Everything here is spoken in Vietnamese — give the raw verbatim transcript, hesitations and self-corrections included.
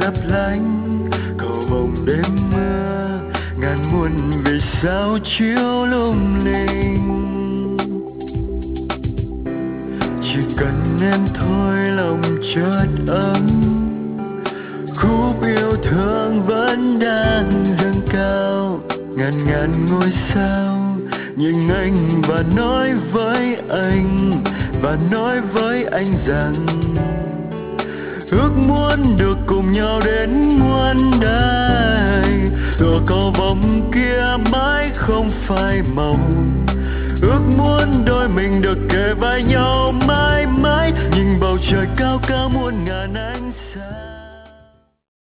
lấp lánh, cầu vồng đêm mưa ngàn muôn vì sao chiếu lung linh. Chỉ cần em thôi lòng chợt ấm, khúc yêu thương vẫn đang dâng cao. Ngàn ngàn ngôi sao nhìn anh và nói với anh, và nói với anh rằng ước muốn được cùng nhau đến muôn đời. Tựa cầu vồng kia mãi không phai màu, ước muốn đôi mình được kề vai nhau mãi mãi. Nhìn bầu trời cao cao muôn ngàn ánh sao.